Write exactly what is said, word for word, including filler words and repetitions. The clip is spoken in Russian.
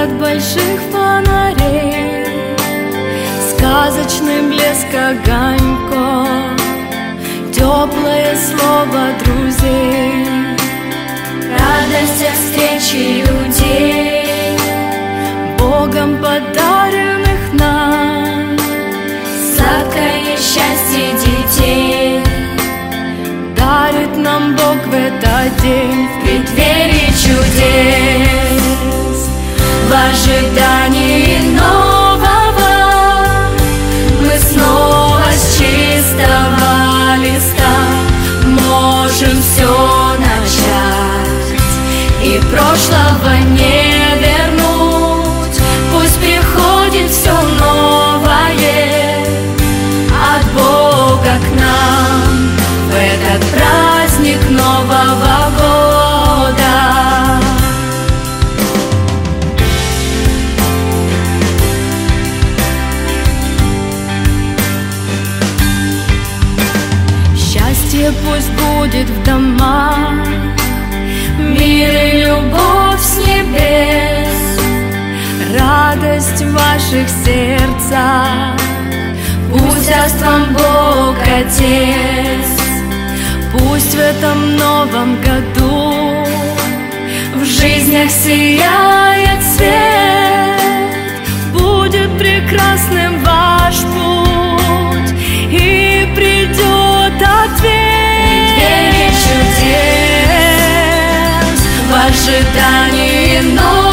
свет больших фонарей, сказочный блеск огоньков, теплое слово друзей, радость от встречи людей, Богом подаренных нам, сладкое счастье детей дарит нам Бог в этот день, в преддверии чудес, в ожидании нового. Мы снова с чистого листа можем все начать и прошлого не вернуть. Пусть приходит все новое от Бога к нам в этот праздник Нового года. Счастье пусть будет в домах, мир и любовь с небес, радость в ваших сердцах, пусть даст вам Бог Отец. Пусть в этом новом году в жизнях сияет свет, будет прекрасным ваш путь и придет ответ. Преддверие чудес, в ожидании нового.